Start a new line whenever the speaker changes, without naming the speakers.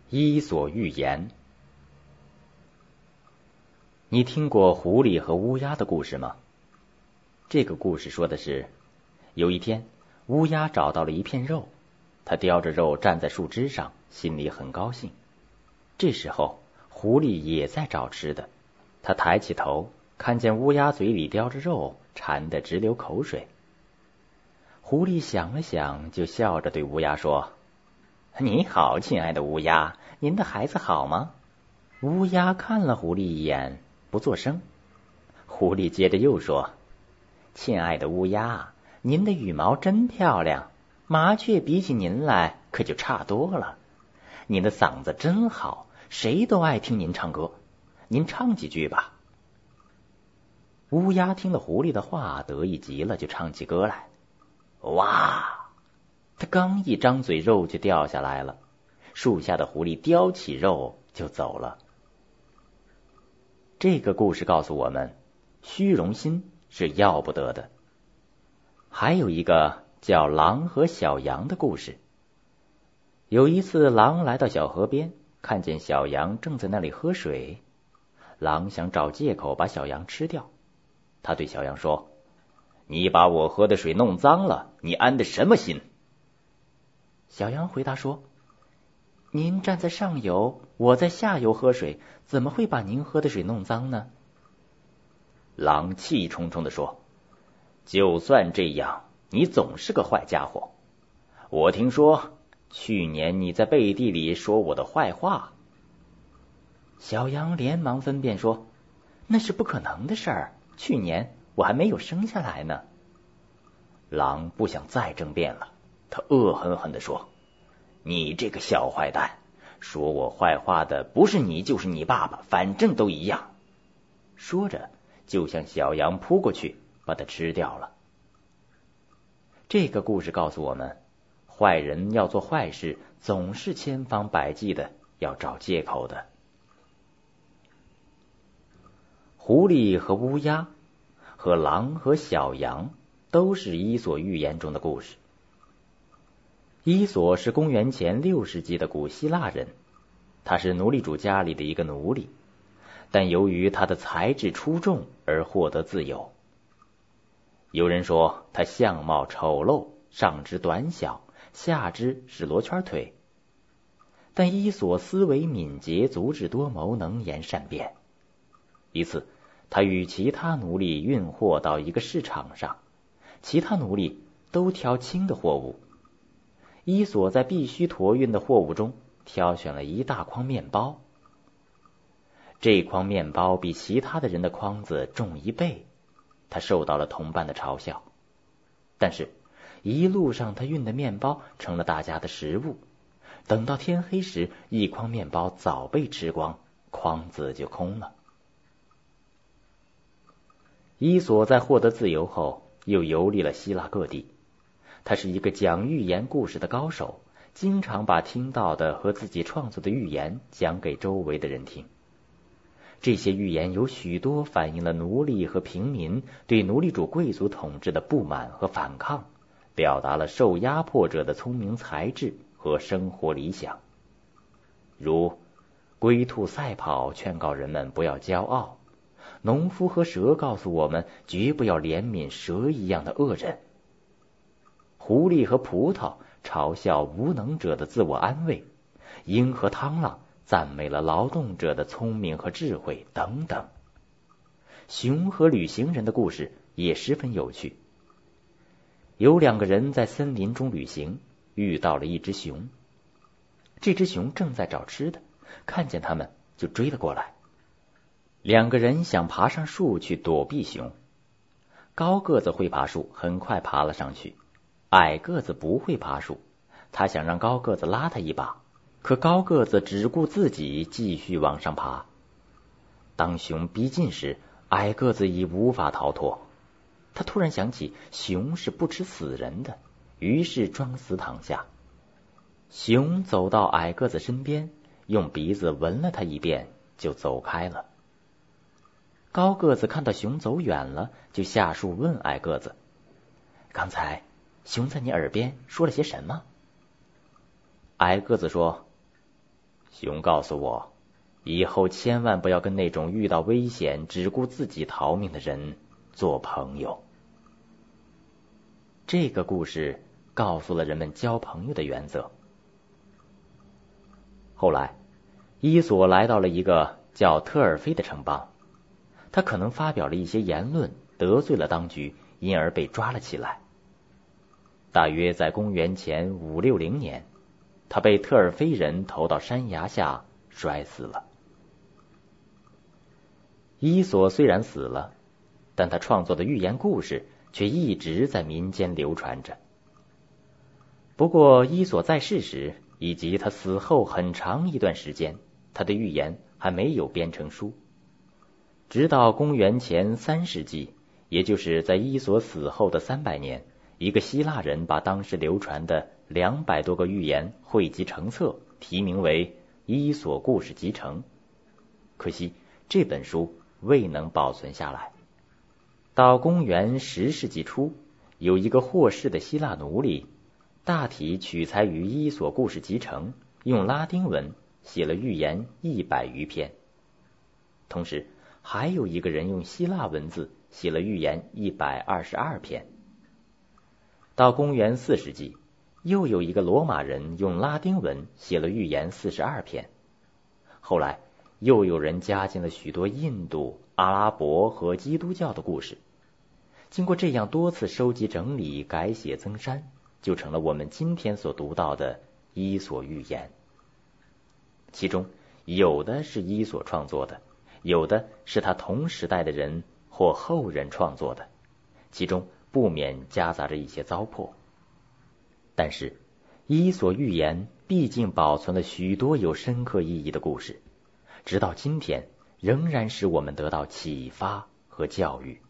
伊索寓言。你听过狐狸和乌鸦的故事吗？这个故事说的是，有一天，乌鸦找到了一片肉，它叼着肉站在树枝上，心里很高兴。这时候，狐狸也在找吃的，它抬起头，看见乌鸦嘴里叼着肉，馋得直流口水。狐狸想了想，就笑着对乌鸦说：“你好，亲爱的乌鸦，您的孩子好吗？”乌鸦看了狐狸一眼，不作声。狐狸接着又说：“亲爱的乌鸦，您的羽毛真漂亮，麻雀比起您来可就差多了。您的嗓子真好，谁都爱听您唱歌，您唱几句吧。”乌鸦听了狐狸的话，得意极了，就唱起歌来。哇！他刚一张嘴，肉就掉下来了。树下的狐狸叼起肉就走了。这个故事告诉我们，虚荣心是要不得的。还有一个叫狼和小羊的故事。有一次，狼来到小河边，看见小羊正在那里喝水。狼想找借口把小羊吃掉。他对小羊说：“你把我喝的水弄脏了，你安的什么心？”小羊回答说：“您站在上游，我在下游喝水，怎么会把您喝的水弄脏呢？”狼气冲冲地说：“就算这样，你总是个坏家伙。我听说去年你在背地里说我的坏话。”小羊连忙分辨说：“那是不可能的事儿，去年我还没有生下来呢。”狼不想再争辩了，他恶狠狠地说：“你这个小坏蛋，说我坏话的不是你就是你爸爸，反正都一样。”说着就向小羊扑过去，把它吃掉了。这个故事告诉我们，坏人要做坏事，总是千方百计的要找借口的。狐狸和乌鸦，和狼和小羊，都是伊索寓言中的故事。伊索是公元前6世纪的古希腊人，他是奴隶主家里的一个奴隶，但由于他的才智出众而获得自由。有人说他相貌丑陋，上肢短小，下肢是罗圈腿，但伊索思维敏捷，足智多谋，能言善辩。一次，他与其他奴隶运货到一个市场上，其他奴隶都挑轻的货物。伊索在必须驮运的货物中挑选了一大筐面包。这筐面包比其他的人的筐子重1倍，他受到了同伴的嘲笑。但是一路上他运的面包成了大家的食物，等到天黑时，一筐面包早被吃光，筐子就空了。伊索在获得自由后，又游历了希腊各地。他是一个讲寓言故事的高手，经常把听到的和自己创作的寓言讲给周围的人听。这些寓言有许多反映了奴隶和平民对奴隶主贵族统治的不满和反抗，表达了受压迫者的聪明才智和生活理想。如龟兔赛跑劝告人们不要骄傲，农夫和蛇告诉我们绝不要怜悯蛇一样的恶人，狐狸和葡萄嘲笑无能者的自我安慰，鹰和螳螂赞美了劳动者的聪明和智慧等等。熊和旅行人的故事也十分有趣。有2个人在森林中旅行，遇到了一只熊。这只熊正在找吃的，看见他们就追了过来。2个人想爬上树去躲避熊。高个子会爬树，很快爬了上去。矮个子不会爬树，他想让高个子拉他一把，可高个子只顾自己继续往上爬。当熊逼近时，矮个子已无法逃脱。他突然想起熊是不吃死人的，于是装死躺下。熊走到矮个子身边，用鼻子闻了他一遍，就走开了。高个子看到熊走远了，就下树问矮个子：“刚才熊在你耳边说了些什么？”矮个子说：“ 熊告诉我，以后千万不要跟那种遇到危险只顾自己逃命的人做朋友。这个故事告诉了人们交朋友的原则。后来，伊索来到了一个叫特尔菲的城邦，他可能发表了一些言论，得罪了当局，因而被抓了起来。大约在公元前560年，他被特尔菲人投到山崖下摔死了。伊索虽然死了，但他创作的寓言故事却一直在民间流传着。不过伊索在世时以及他死后很长一段时间，他的寓言还没有编成书。直到公元前3世纪，也就是在伊索死后的300年，一个希腊人把当时流传的200多个寓言汇集成册，题名为《伊索故事集成》。可惜这本书未能保存下来。到公元10世纪初，有一个获释的希腊奴隶，大体取材于《伊索故事集成》，用拉丁文写了寓言100余篇。同时还有一个人用希腊文字写了寓言122篇。到公元4世纪，又有一个罗马人用拉丁文写了寓言42篇。后来又有人加进了许多印度、阿拉伯和基督教的故事。经过这样多次收集整理、改写增删，就成了我们今天所读到的伊索寓言。其中有的是伊索创作的，有的是他同时代的人或后人创作的，其中不免夹杂着一些糟粕。但是伊索寓言毕竟保存了许多有深刻意义的故事，直到今天仍然使我们得到启发和教育。